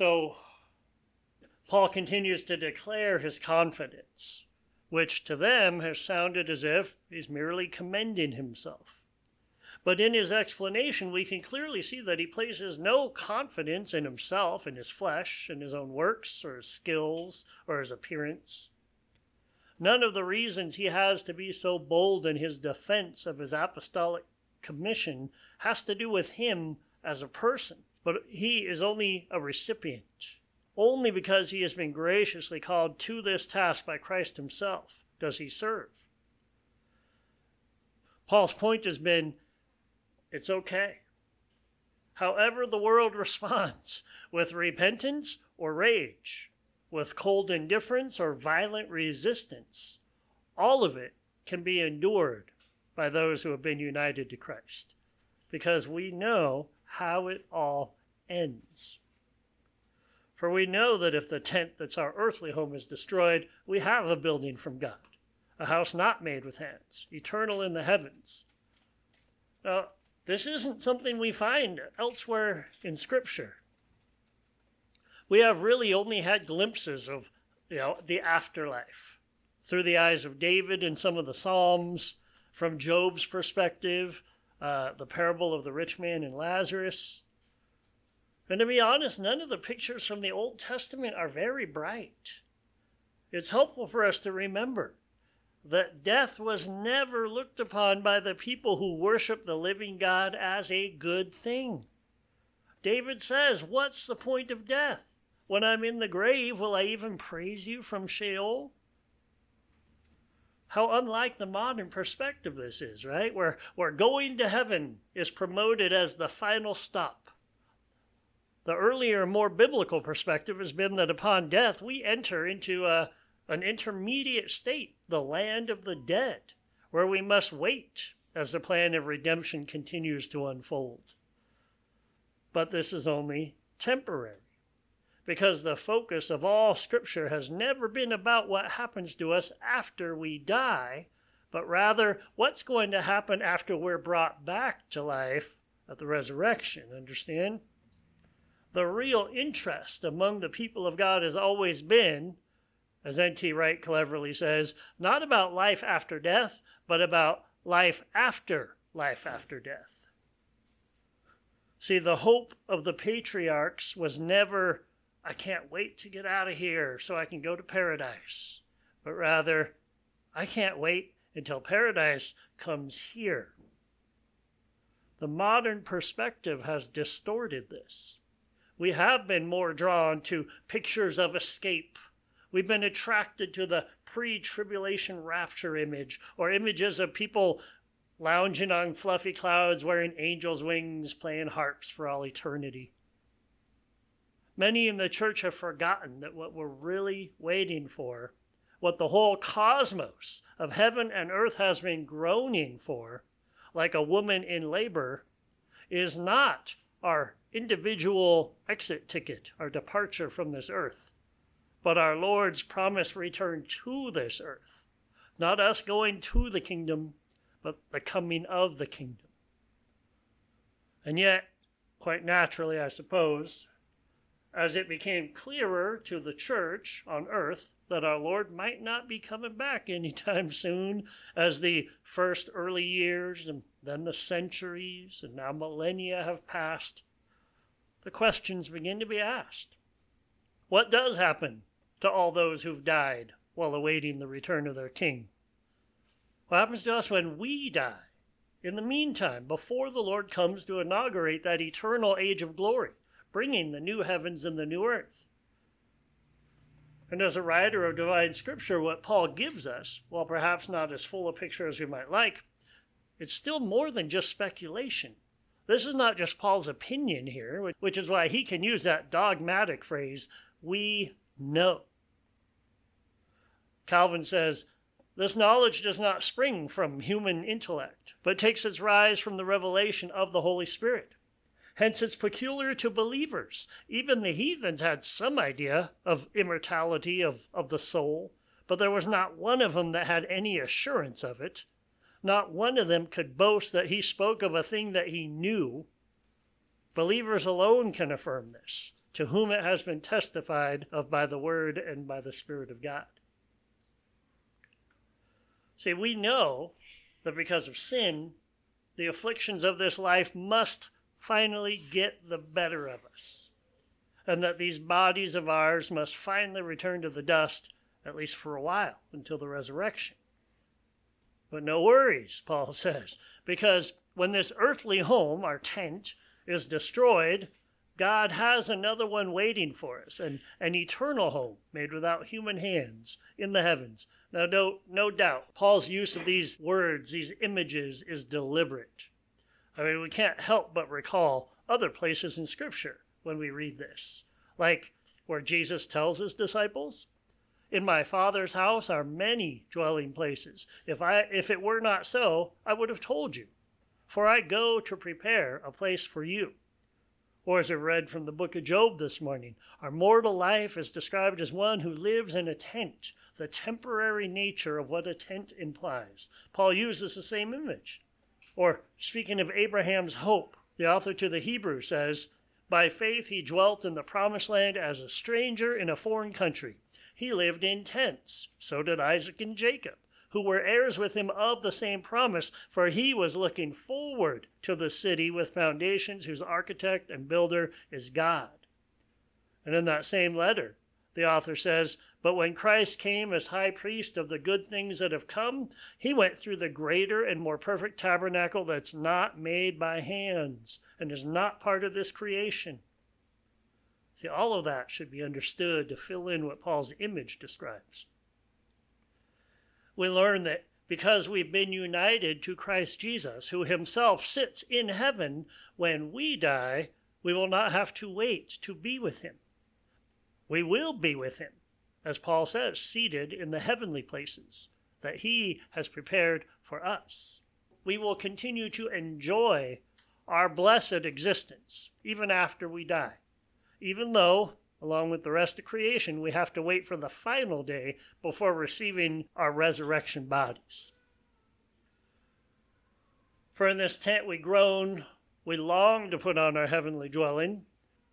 So Paul continues to declare his confidence, which to them has sounded as if he's merely commending himself. But in his explanation, we can clearly see that he places no confidence in himself, in his flesh, in his own works, or his skills, or his appearance. None of the reasons he has to be so bold in his defense of his apostolic commission has to do with him as a person, but he is only a recipient, only because he has been graciously called to this task by Christ himself does he serve. Paul's point has been, it's okay. However the world responds, with repentance or rage, with cold indifference or violent resistance, all of it can be endured by those who have been united to Christ, because we know how it all ends. For we know that if the tent that's our earthly home is destroyed, we have a building from God, a house not made with hands, eternal in the heavens. Now, this isn't something we find elsewhere in Scripture. We have really only had glimpses of, the afterlife through the eyes of David in some of the Psalms, from Job's perspective, the parable of the rich man and Lazarus. And to be honest, none of the pictures from the Old Testament are very bright. It's helpful for us to remember that death was never looked upon by the people who worship the living God as a good thing. David says, what's the point of death? When I'm in the grave, will I even praise you from Sheol? How unlike the modern perspective this is, right? Where going to heaven is promoted as the final stop. The earlier, more biblical perspective has been that upon death, we enter into an intermediate state, the land of the dead, where we must wait as the plan of redemption continues to unfold. But this is only temporary, because the focus of all Scripture has never been about what happens to us after we die, but rather what's going to happen after we're brought back to life at the resurrection, understand? The real interest among the people of God has always been, as N.T. Wright cleverly says, not about life after death, but about life after death. See, the hope of the patriarchs was never, I can't wait to get out of here so I can go to paradise, but rather, I can't wait until paradise comes here. The modern perspective has distorted this. We have been more drawn to pictures of escape. We've been attracted to the pre-tribulation rapture image, or images of people lounging on fluffy clouds wearing angels' wings, playing harps for all eternity. Many in the church have forgotten that what we're really waiting for, what the whole cosmos of heaven and earth has been groaning for, like a woman in labor, is not our individual exit ticket, our departure from this earth, but our Lord's promised return to this earth. Not us going to the kingdom, but the coming of the kingdom. And yet, quite naturally, I suppose, as it became clearer to the church on earth that our Lord might not be coming back anytime soon, as the first early years and then the centuries and now millennia have passed, the questions begin to be asked. What does happen to all those who've died while awaiting the return of their King? What happens to us when we die? In the meantime, before the Lord comes to inaugurate that eternal age of glory, bringing the new heavens and the new earth. And as a writer of divine Scripture, what Paul gives us, while perhaps not as full a picture as we might like, it's still more than just speculation. This is not just Paul's opinion here, which is why he can use that dogmatic phrase, we know. Calvin says, this knowledge does not spring from human intellect, but takes its rise from the revelation of the Holy Spirit. Hence, it's peculiar to believers. Even the heathens had some idea of immortality of the soul, but there was not one of them that had any assurance of it. Not one of them could boast that he spoke of a thing that he knew. Believers alone can affirm this. to whom it has been testified of by the Word and by the Spirit of God. See, we know that because of sin, the afflictions of this life must finally get the better of us, and that these bodies of ours must finally return to the dust, at least for a while, until the resurrection. But no worries, Paul says, because when this earthly home, our tent, is destroyed, God has another one waiting for us, an eternal home made without human hands in the heavens. Now, no doubt, Paul's use of these words, these images, is deliberate. I mean, we can't help but recall other places in Scripture when we read this, like where Jesus tells his disciples, "In my Father's house are many dwelling places. If it were not so, I would have told you. For I go to prepare a place for you." Or as I read from the book of Job this morning, our mortal life is described as one who lives in a tent, the temporary nature of what a tent implies. Paul uses the same image. Or speaking of Abraham's hope, the author to the Hebrews says, "By faith he dwelt in the promised land as a stranger in a foreign country. He lived in tents, so did Isaac and Jacob, who were heirs with him of the same promise, for he was looking forward to the city with foundations whose architect and builder is God." And in that same letter, the author says, "But when Christ came as high priest of the good things that have come, he went through the greater and more perfect tabernacle that's not made by hands and is not part of this creation." See, all of that should be understood to fill in what Paul's image describes. We learn that because we've been united to Christ Jesus, who himself sits in heaven, when we die, we will not have to wait to be with him. We will be with him, as Paul says, seated in the heavenly places that he has prepared for us. We will continue to enjoy our blessed existence even after we die, even though, along with the rest of creation, we have to wait for the final day before receiving our resurrection bodies. "For in this tent we groan, we long to put on our heavenly dwelling."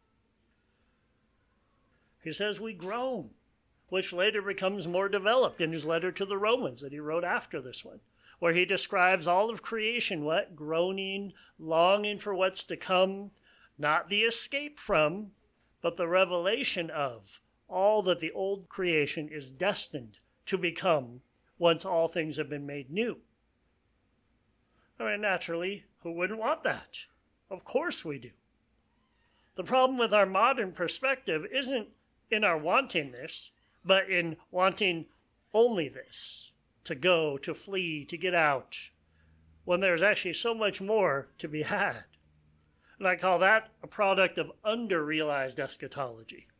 He says we groan, which later becomes more developed in his letter to the Romans that he wrote after this one, where he describes all of creation, what? Groaning, longing for what's to come, not the escape from, but the revelation of all that the old creation is destined to become once all things have been made new. I mean, naturally, who wouldn't want that? Of course we do. The problem with our modern perspective isn't in our wanting this, but in wanting only this, to go, to flee, to get out, when there's actually so much more to be had. And I call that a product of under-realized eschatology.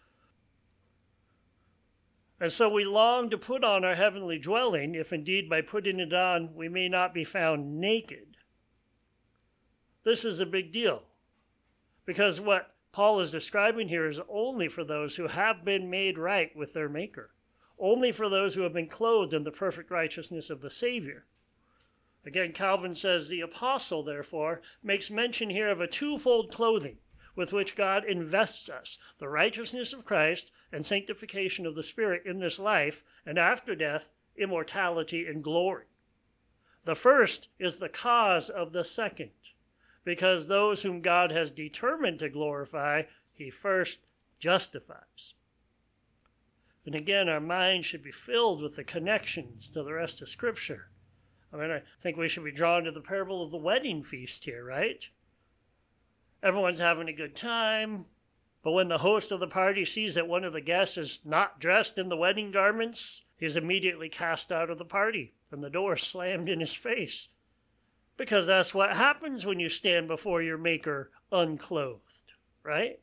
And so we long to put on our heavenly dwelling, if indeed by putting it on we may not be found naked. This is a big deal, because what Paul is describing here is only for those who have been made right with their Maker, only for those who have been clothed in the perfect righteousness of the Savior. Again, Calvin says, "The apostle, therefore, makes mention here of a twofold clothing with which God invests us, the righteousness of Christ and sanctification of the Spirit in this life, and after death, immortality and glory. The first is the cause of the second, because those whom God has determined to glorify, he first justifies." And again, our minds should be filled with the connections to the rest of Scripture. I mean, I think we should be drawn to the parable of the wedding feast here, right? Everyone's having a good time, but when the host of the party sees that one of the guests is not dressed in the wedding garments, he's immediately cast out of the party and the door slammed in his face. Because that's what happens when you stand before your Maker unclothed, right?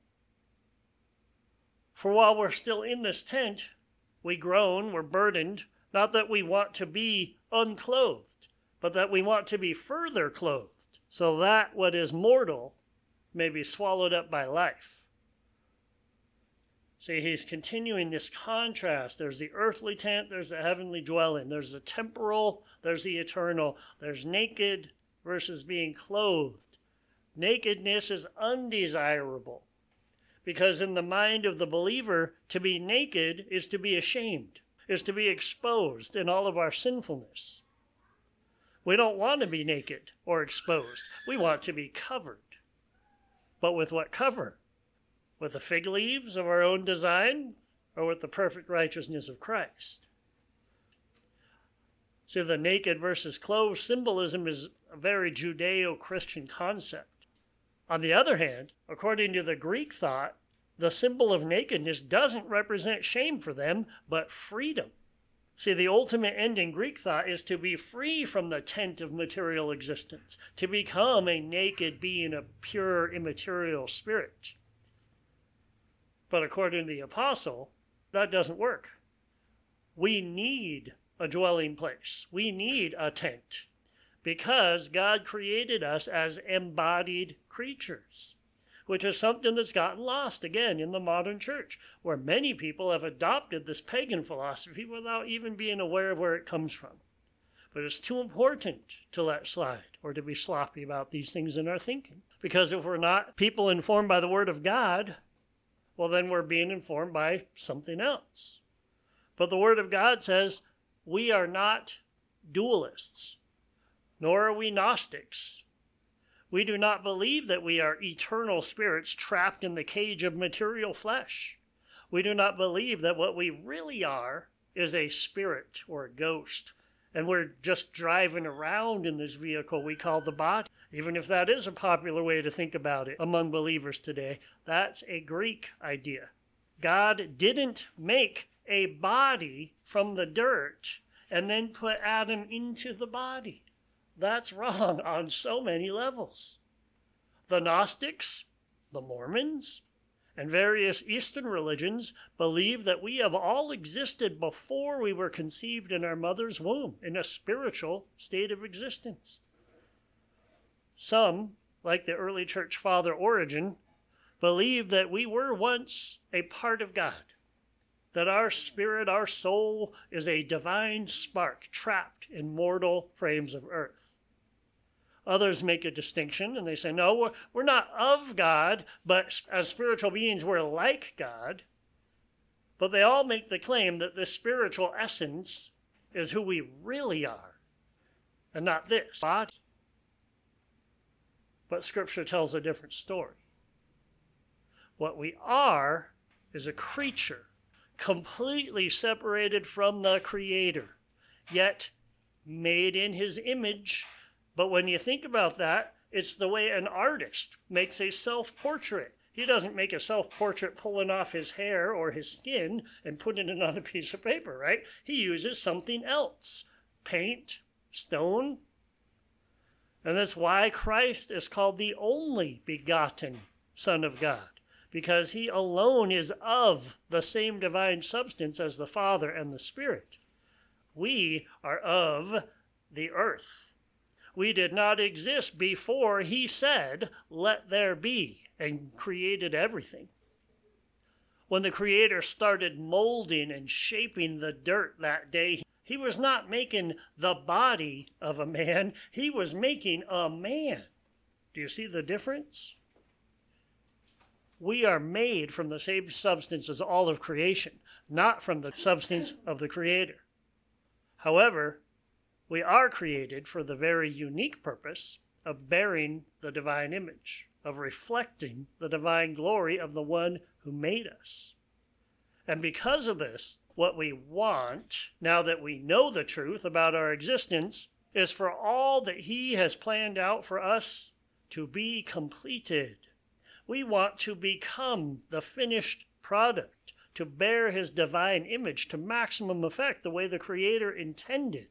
For while we're still in this tent, we groan, we're burdened, not that we want to be unclothed, but that we want to be further clothed, so that what is mortal may be swallowed up by life. See, he's continuing this contrast. There's the earthly tent, there's the heavenly dwelling. There's the temporal, there's the eternal. There's naked versus being clothed. Nakedness is undesirable Because in the mind of the believer, to be naked is to be ashamed, is to be exposed in all of our sinfulness. We don't want to be naked or exposed. We want to be covered. But with what cover? With the fig leaves of our own design, or with the perfect righteousness of Christ? See, the naked versus clothed symbolism is a very Judeo-Christian concept. On the other hand, according to the Greek thought, the symbol of nakedness doesn't represent shame for them, but freedom. See, the ultimate end in Greek thought is to be free from the tent of material existence, to become a naked being of pure immaterial spirit. But according to the apostle, that doesn't work. We need a dwelling place. We need a tent because God created us as embodied creatures, which is something that's gotten lost again in the modern church, where many people have adopted this pagan philosophy without even being aware of where it comes from. But it's too important to let slide or to be sloppy about these things in our thinking, because if we're not people informed by the Word of God, well, then we're being informed by something else. But the Word of God says we are not dualists, nor are we Gnostics. We do not believe that we are eternal spirits trapped in the cage of material flesh. We do not believe that what we really are is a spirit or a ghost, and we're just driving around in this vehicle we call the body. Even if that is a popular way to think about it among believers today, that's a Greek idea. God didn't make a body from the dirt and then put Adam into the body. That's wrong on so many levels. The Gnostics, the Mormons, and various Eastern religions believe that we have all existed before we were conceived in our mother's womb in a spiritual state of existence. Some, like the early church father Origen, believe that we were once a part of God, that our spirit, our soul, is a divine spark trapped in mortal frames of earth. Others make a distinction, and they say, no, we're not of God, but as spiritual beings, we're like God. But they all make the claim that this spiritual essence is who we really are, and not this body. But Scripture tells a different story. What we are is a creature, completely separated from the Creator, yet made in His image. But when you think about that, it's the way an artist makes a self-portrait. He doesn't make a self-portrait pulling off his hair or his skin and putting it on a piece of paper, right? He uses something else, paint, stone. And that's why Christ is called the only begotten Son of God, because He alone is of the same divine substance as the Father and the Spirit. We are of the earth. We did not exist before He said, "Let there be," and created everything. When the Creator started molding and shaping the dirt that day, He was not making the body of a man. He was making a man. Do you see the difference? We are made from the same substance as all of creation, not from the substance of the Creator. However, we are created for the very unique purpose of bearing the divine image, of reflecting the divine glory of the one who made us. And because of this, what we want, now that we know the truth about our existence, is for all that He has planned out for us to be completed. We want to become the finished product, to bear His divine image to maximum effect, the way the Creator intended.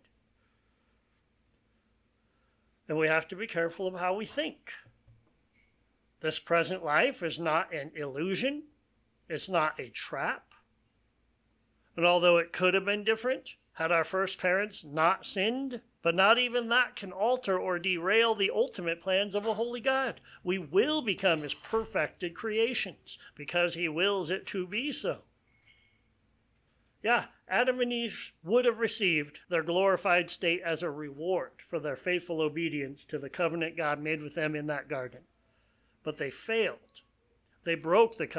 And we have to be careful of how we think. This present life is not an illusion. It's not a trap. And although it could have been different had our first parents not sinned, but not even that can alter or derail the ultimate plans of a holy God. We will become His perfected creations because He wills it to be so. Yeah, Adam and Eve would have received their glorified state as a reward for their faithful obedience to the covenant God made with them in that garden. But they failed. They broke the covenant.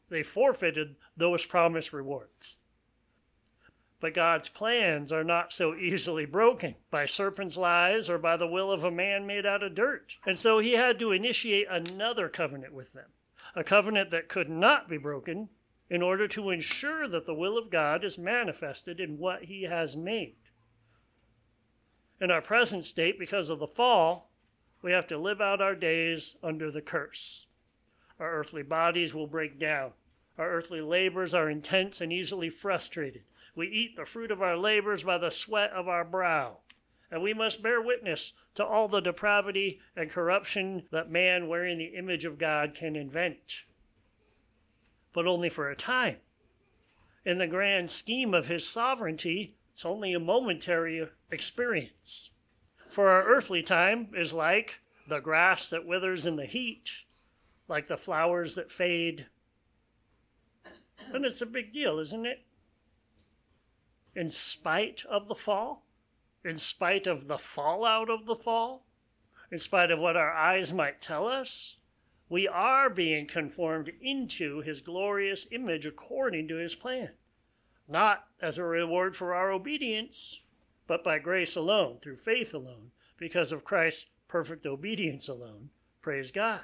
they forfeited those promised rewards. But God's plans are not so easily broken by serpents' lies or by the will of a man made out of dirt. And so he had to initiate another covenant with them, a covenant that could not be broken in order to ensure that the will of God is manifested in what he has made. In our present state, because of the fall, we have to live out our days under the curse. Our earthly bodies will break down. Our earthly labors are intense and easily frustrated. We eat the fruit of our labors by the sweat of our brow. And we must bear witness to all the depravity and corruption that man wearing the image of God can invent. But only for a time. In the grand scheme of his sovereignty, it's only a momentary experience. For our earthly time is like the grass that withers in the heat, like the flowers that fade. And it's a big deal, isn't it? In spite of the fall, in spite of the fallout of the fall, in spite of what our eyes might tell us, we are being conformed into his glorious image according to his plan. Not as a reward for our obedience, but by grace alone, through faith alone, because of Christ's perfect obedience alone. Praise God.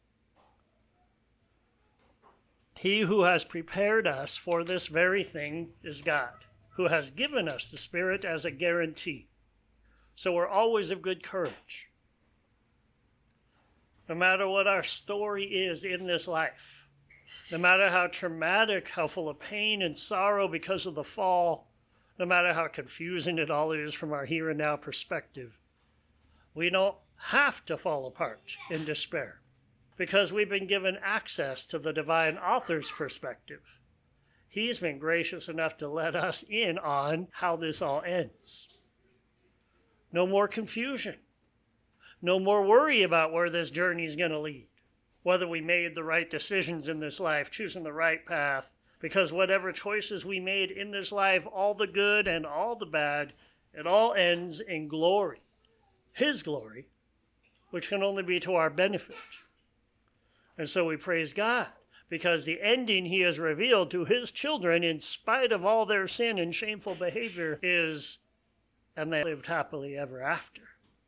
He who has prepared us for this very thing is God, who has given us the Spirit as a guarantee. So we're always of good courage. No matter what our story is in this life, no matter how traumatic, how full of pain and sorrow because of the fall, no matter how confusing it all is from our here and now perspective, we don't have to fall apart in despair because we've been given access to the divine author's perspective. He's been gracious enough to let us in on how this all ends. No more confusion. No more worry about where this journey is going to lead. Whether we made the right decisions in this life, choosing the right path. Because whatever choices we made in this life, all the good and all the bad, it all ends in glory. His glory, which can only be to our benefit. And so we praise God, because the ending he has revealed to his children, in spite of all their sin and shameful behavior, is, and they lived happily ever after.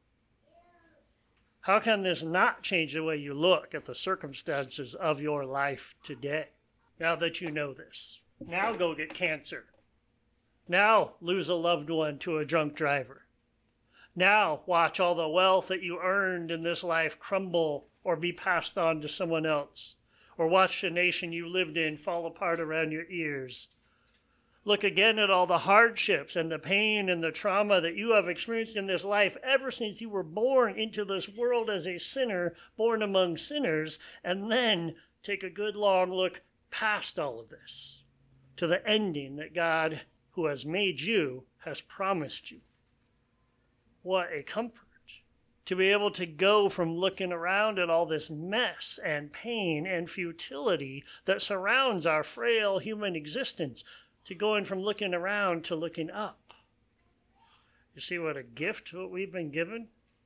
How can this not change the way you look at the circumstances of your life today, now that you know this? Now go get cancer. Now lose a loved one to a drunk driver. Now watch all the wealth that you earned in this life crumble or be passed on to someone else. Or watch the nation you lived in fall apart around your ears. Look again at all the hardships and the pain and the trauma that you have experienced in this life ever since you were born into this world as a sinner, born among sinners, and then take a good long look past all of this to the ending that God, who has made you, has promised you. What a comfort to be able to go from looking around at all this mess and pain and futility that surrounds our frail human existence, to going from looking around to looking up. You see what a gift what we've been given?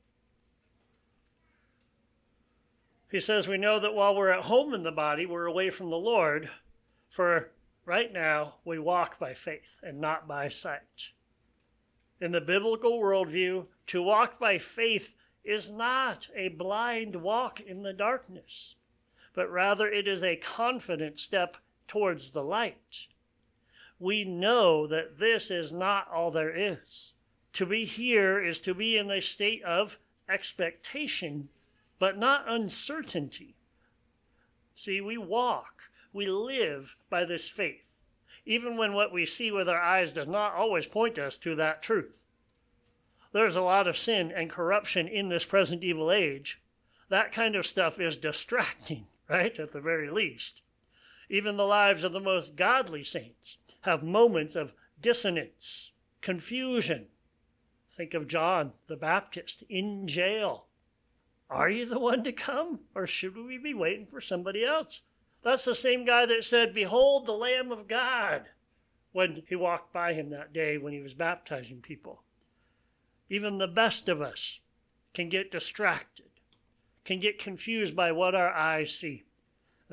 He says we know that while we're at home in the body, we're away from the Lord, for right now we walk by faith and not by sight. In the biblical worldview, to walk by faith is not a blind walk in the darkness, but rather it is a confident step towards the light. We know that this is not all there is. To be here is to be in a state of expectation, but not uncertainty. See, we walk, we live by this faith, even when what we see with our eyes does not always point us to that truth. There's a lot of sin and corruption in this present evil age. That kind of stuff is distracting, right, at the very least. Even the lives of the most godly saints have moments of dissonance, confusion. Think of John the Baptist in jail. Are you the one to come, or should we be waiting for somebody else? That's the same guy that said, "Behold the Lamb of God," when he walked by him that day when he was baptizing people. Even the best of us can get distracted, can get confused by what our eyes see.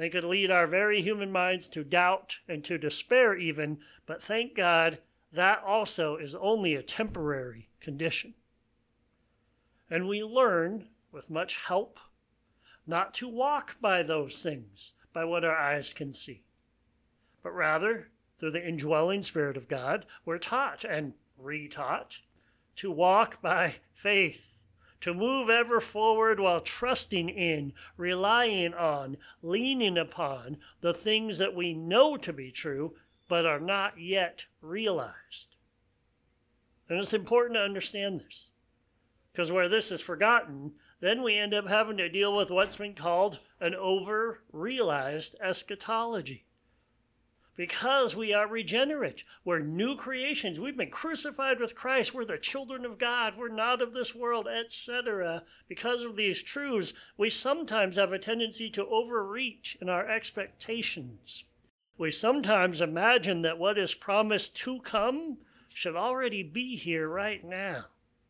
They could lead our very human minds to doubt and to despair even, but thank God that also is only a temporary condition. And we learn, with much help, not to walk by those things, by what our eyes can see, but rather, through the indwelling Spirit of God, we're taught and re-taught to walk by faith, to move ever forward while trusting in, relying on, leaning upon the things that we know to be true, but are not yet realized. And it's important to understand this, because where this is forgotten, then we end up having to deal with what's been called an over-realized eschatology. Because we are regenerate, we're new creations, we've been crucified with Christ, we're the children of God, we're not of this world, etc. Because of these truths, we sometimes have a tendency to overreach in our expectations. We sometimes imagine that what is promised to come should already be here right now.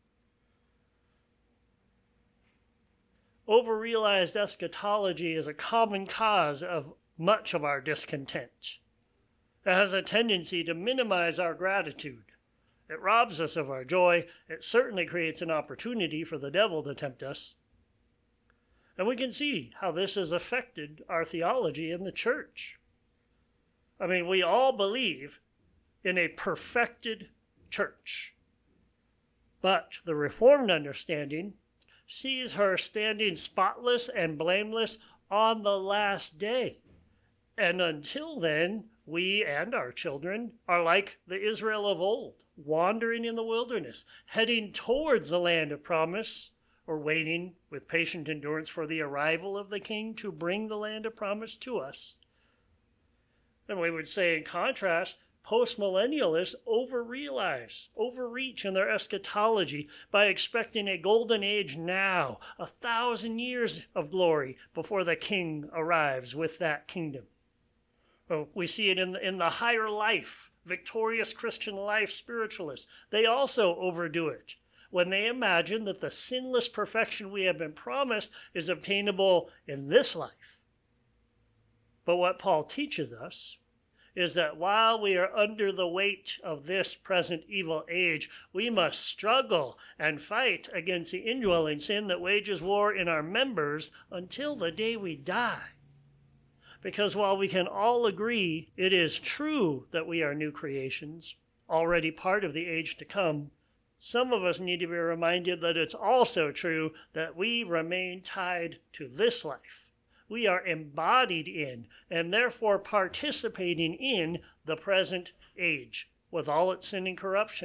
Over-realized eschatology is a common cause of much of our discontent. It has a tendency to minimize our gratitude. It robs us of our joy. It certainly creates an opportunity for the devil to tempt us. And we can see how this has affected our theology in the church. I mean, we all believe in a perfected church. But the Reformed understanding sees her standing spotless and blameless on the last day. And until then, we and our children are like the Israel of old, wandering in the wilderness, heading towards the land of promise, or waiting with patient endurance for the arrival of the King to bring the land of promise to us. And we would say, in contrast, postmillennialists overreach in their eschatology by expecting a golden age now, 1,000 years of glory before the King arrives with that kingdom. We see it in the higher life, victorious Christian life spiritualists. They also overdo it when they imagine that the sinless perfection we have been promised is obtainable in this life. But what Paul teaches us is that while we are under the weight of this present evil age, we must struggle and fight against the indwelling sin that wages war in our members until the day we die. Because while we can all agree it is true that we are new creations, already part of the age to come, some of us need to be reminded that it's also true that we remain tied to this life. We are embodied in and therefore participating in the present age with all its sin and corruption.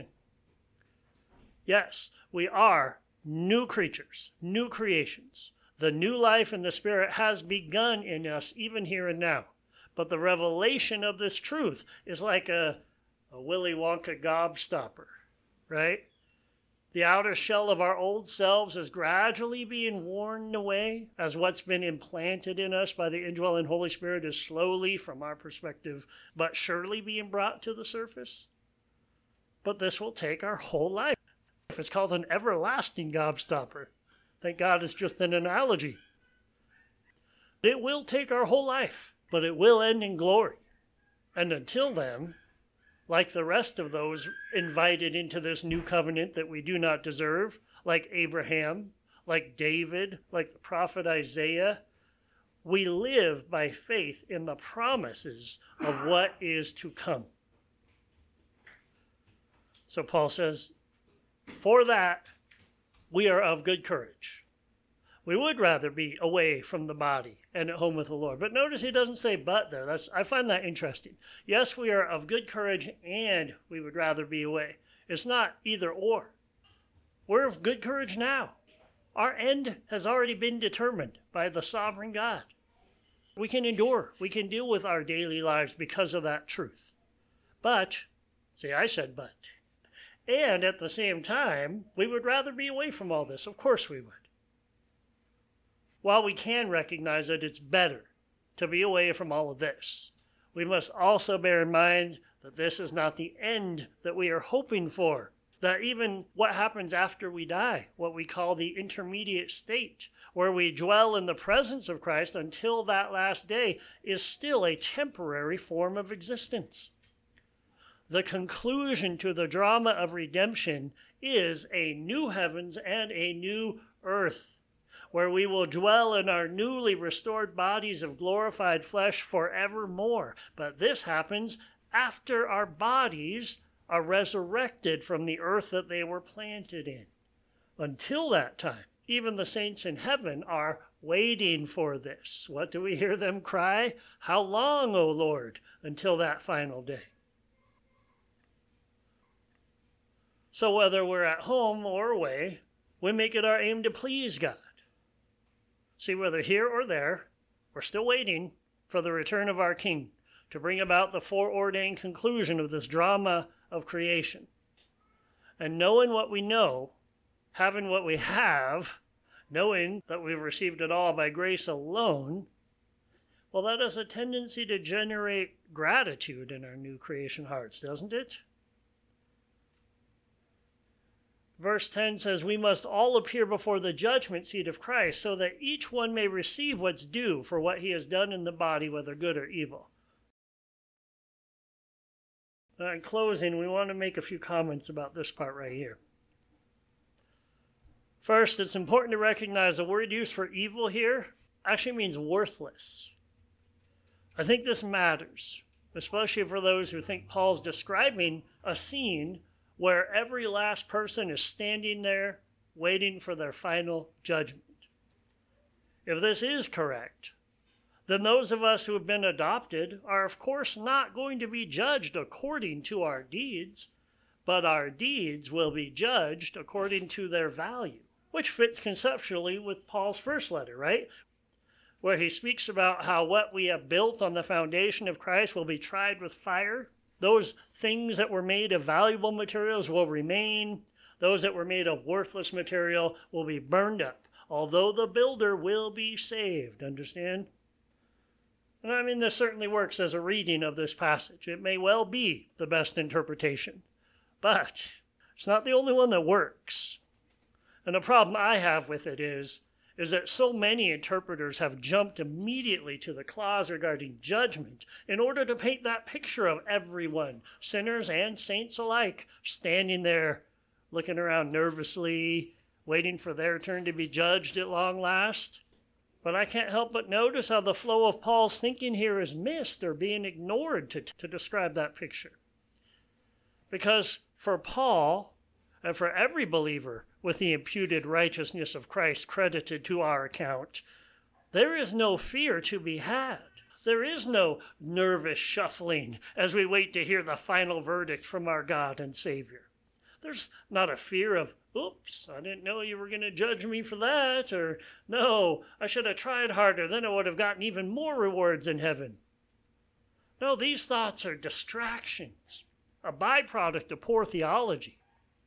Yes, we are new creatures, new creations. The new life in the Spirit has begun in us even here and now. But the revelation of this truth is like a Willy Wonka gobstopper, right? The outer shell of our old selves is gradually being worn away as what's been implanted in us by the indwelling Holy Spirit is slowly, from our perspective, but surely being brought to the surface. But this will take our whole life. It's called an everlasting gobstopper. Thank God it's just an analogy. It will take our whole life, but it will end in glory. And until then, like the rest of those invited into this new covenant that we do not deserve, like Abraham, like David, like the prophet Isaiah, we live by faith in the promises of what is to come. So Paul says, for that, we are of good courage. We would rather be away from the body and at home with the Lord. But notice he doesn't say but there. I find that interesting. Yes, we are of good courage and we would rather be away. It's not either or. We're of good courage now. Our end has already been determined by the sovereign God. We can endure. We can deal with our daily lives because of that truth. But, see, I said but. And at the same time, we would rather be away from all this. Of course we would. While we can recognize that it's better to be away from all of this, we must also bear in mind that this is not the end that we are hoping for. that even what happens after we die, what we call the intermediate state, where we dwell in the presence of Christ until that last day, is still a temporary form of existence. The conclusion to the drama of redemption is a new heavens and a new earth, where we will dwell in our newly restored bodies of glorified flesh forevermore. But this happens after our bodies are resurrected from the earth that they were planted in. Until that time, even the saints in heaven are waiting for this. What do we hear them cry? How long, O Lord, until that final day? So whether we're at home or away, we make it our aim to please God. See, whether here or there, we're still waiting for the return of our King to bring about the foreordained conclusion of this drama of creation. And knowing what we know, having what we have, knowing that we've received it all by grace alone, well, that has a tendency to generate gratitude in our new creation hearts, doesn't it? Verse 10 says, we must all appear before the judgment seat of Christ so that each one may receive what's due for what he has done in the body, whether good or evil. Now, in closing, we want to make a few comments about this part right here. First, it's important to recognize the word used for evil here actually means worthless. I think this matters, especially for those who think Paul's describing a scene where every last person is standing there waiting for their final judgment. If this is correct, then those of us who have been adopted are of course not going to be judged according to our deeds, but our deeds will be judged according to their value, which fits conceptually with Paul's first letter, right? Where he speaks about how what we have built on the foundation of Christ will be tried with fire. Those things that were made of valuable materials will remain. Those that were made of worthless material will be burned up, although the builder will be saved. Understand? And I mean, this certainly works as a reading of this passage. It may well be the best interpretation, but it's not the only one that works. And the problem I have with it is that so many interpreters have jumped immediately to the clause regarding judgment in order to paint that picture of everyone, sinners and saints alike, standing there, looking around nervously, waiting for their turn to be judged at long last. But I can't help but notice how the flow of Paul's thinking here is missed or being ignored to describe that picture. Because for Paul, and for every believer with the imputed righteousness of Christ credited to our account, there is no fear to be had. There is no nervous shuffling as we wait to hear the final verdict from our God and Savior. There's not a fear of, oops, I didn't know you were going to judge me for that, or no, I should have tried harder, then I would have gotten even more rewards in heaven. No, these thoughts are distractions, a byproduct of poor theology.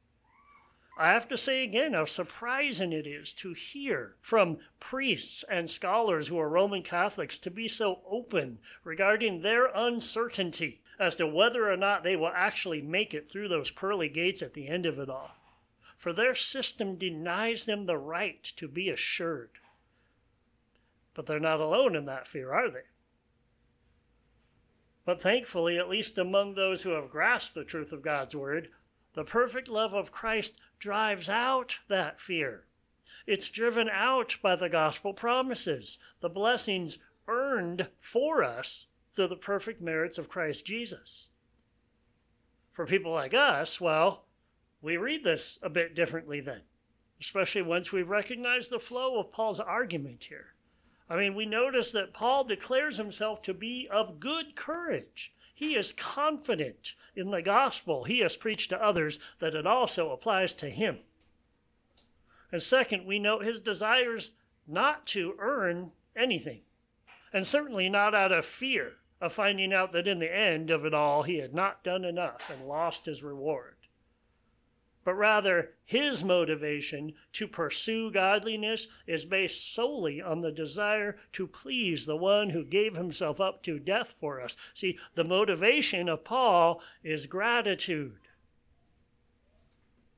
I have to say again how surprising it is to hear from priests and scholars who are Roman Catholics to be so open regarding their uncertainty as to whether or not they will actually make it through those pearly gates at the end of it all. For their system denies them the right to be assured. But they're not alone in that fear, are they? But thankfully, at least among those who have grasped the truth of God's word, the perfect love of Christ drives out that fear. It's driven out by the gospel promises, the blessings earned for us through the perfect merits of Christ Jesus. For people like us, well, we read this a bit differently then, especially once we recognize the flow of Paul's argument here. I mean, we notice that Paul declares himself to be of good courage. He is confident in the gospel he has preached to others that it also applies to him. And second, we note his desires not to earn anything, and certainly not out of fear of finding out that in the end of it all he had not done enough and lost his reward. But rather, his motivation to pursue godliness is based solely on the desire to please the one who gave himself up to death for us. See, the motivation of Paul is gratitude.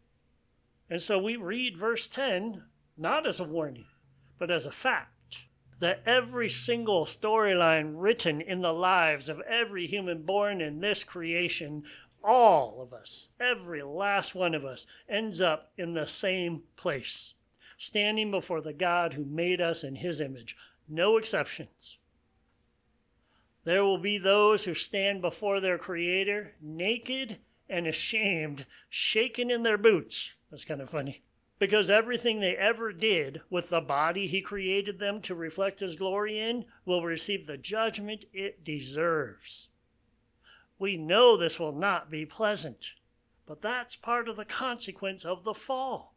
And so we read verse 10 not as a warning, but as a fact that every single storyline written in the lives of every human born in this creation, all of us, every last one of us, ends up in the same place, standing before the God who made us in his image. No exceptions. There will be those who stand before their Creator naked and ashamed, shaking in their boots. That's kind of funny. Because everything they ever did with the body he created them to reflect his glory in will receive the judgment it deserves. We know this will not be pleasant, but that's part of the consequence of the fall.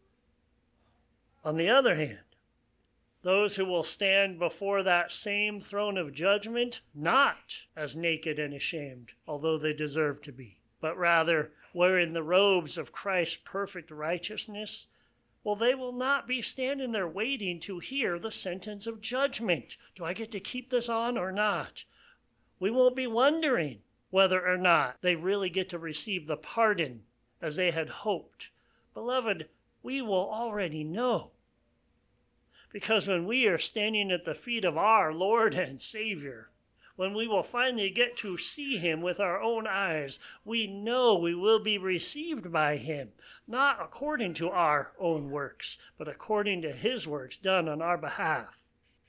On the other hand, those who will stand before that same throne of judgment, not as naked and ashamed, although they deserve to be, but rather wearing the robes of Christ's perfect righteousness, well, they will not be standing there waiting to hear the sentence of judgment. Do I get to keep this on or not? We won't be wondering whether or not they really get to receive the pardon as they had hoped. Beloved, we will already know. Because when we are standing at the feet of our Lord and Savior, when we will finally get to see him with our own eyes, we know we will be received by him, not according to our own works, but according to his works done on our behalf.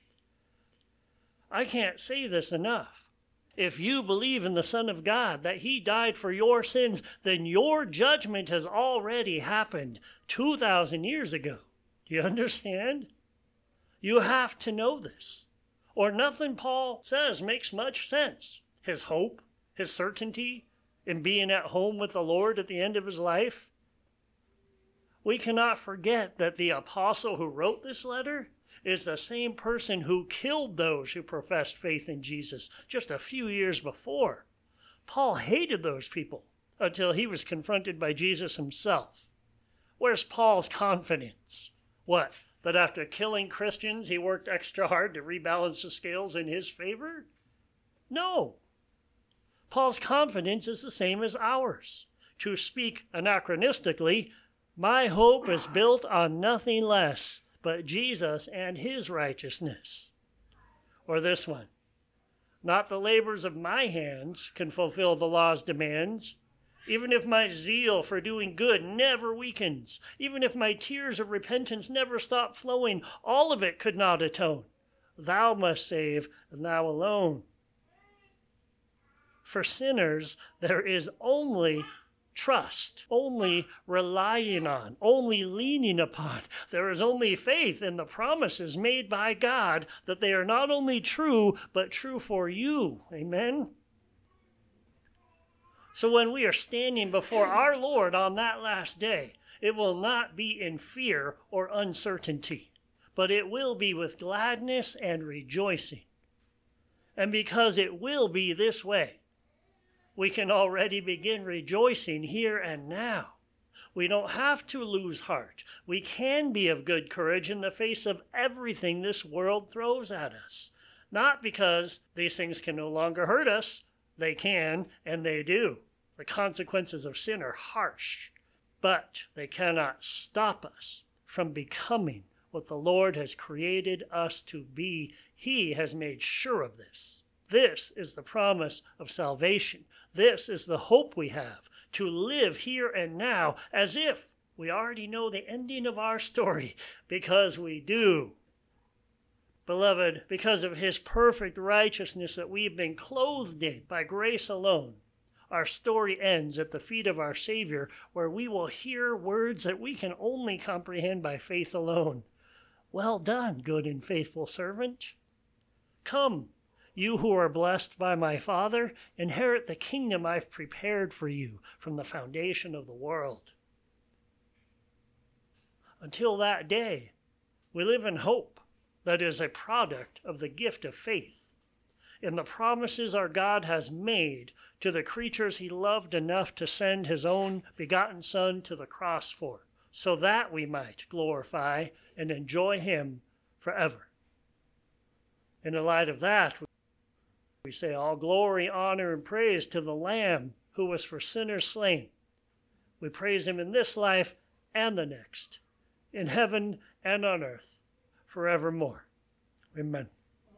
I can't say this enough. If you believe in the Son of God, that he died for your sins, then your judgment has already happened 2,000 years ago. Do you understand? You have to know this, or nothing Paul says makes much sense. His hope, his certainty in being at home with the Lord at the end of his life. We cannot forget that the apostle who wrote this letter is the same person who killed those who professed faith in Jesus just a few years before. Paul hated those people until he was confronted by Jesus himself. Where's Paul's confidence? What? That after killing Christians, he worked extra hard to rebalance the scales in his favor? No. Paul's confidence is the same as ours. To speak anachronistically, my hope is built on nothing less but Jesus and his righteousness. Or this one, not the labors of my hands can fulfill the law's demands, even if my zeal for doing good never weakens, even if my tears of repentance never stop flowing, all of it could not atone. Thou must save, and thou alone. For sinners, there is only trust, only relying on, only leaning upon. There is only faith in the promises made by God that they are not only true, but true for you. Amen? So when we are standing before our Lord on that last day, it will not be in fear or uncertainty, but it will be with gladness and rejoicing. And because it will be this way, we can already begin rejoicing here and now. We don't have to lose heart. We can be of good courage in the face of everything this world throws at us. Not because these things can no longer hurt us. They can, and they do. The consequences of sin are harsh, but they cannot stop us from becoming what the Lord has created us to be. He has made sure of this. This is the promise of salvation. This is the hope we have, to live here and now as if we already know the ending of our story, because we do. Beloved, because of his perfect righteousness that we've been clothed in by grace alone, our story ends at the feet of our Savior, where we will hear words that we can only comprehend by faith alone. Well done, good and faithful servant. Come, you who are blessed by my Father, inherit the kingdom I've prepared for you from the foundation of the world. Until that day, we live in hope that is a product of the gift of faith in the promises our God has made to the creatures he loved enough to send his own begotten Son to the cross for, so that we might glorify and enjoy him forever. In the light of that, we say all glory, honor, and praise to the Lamb who was for sinners slain. We praise him in this life and the next, in heaven and on earth, forevermore. Amen.